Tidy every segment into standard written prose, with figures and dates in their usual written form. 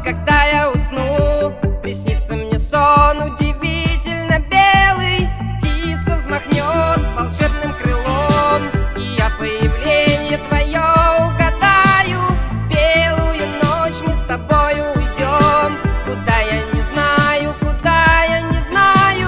когда я усну, приснится мне сон удивительно белый. Птица взмахнет волшебным крылом, и я появление твое угадаю. В белую ночь мы с тобою уйдем, куда я не знаю, куда я не знаю.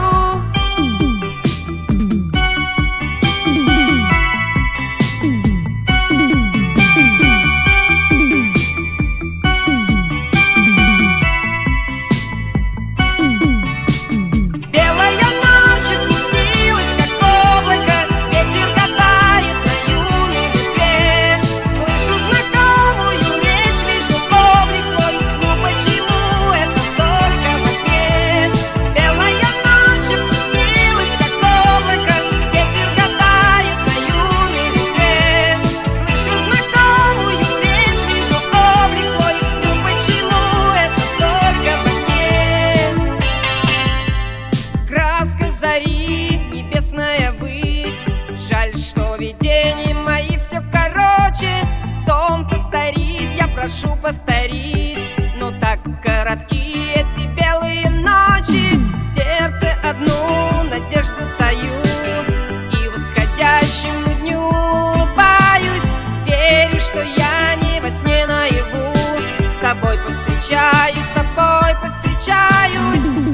Белая ночь опустилась, как облако, ветер катает на юной листве. Слышу знакомую речь, вижу облик твой, ну почему это только во сне? Белая ночь опустилась, как облако, ветер катает на юной листве. Слышу знакомую речь, вижу облик твой, ну почему это только во сне? Краска зари, небесная высь, жаль, что видения мои все короче. Сон, повторись, я прошу, повторись, но так коротки эти белые ночи. В сердце одну надежду таю, и восходящему дню улыбаюсь. Верю, что я не во сне наяву, с тобой повстречаюсь, с тобой повстречаюсь.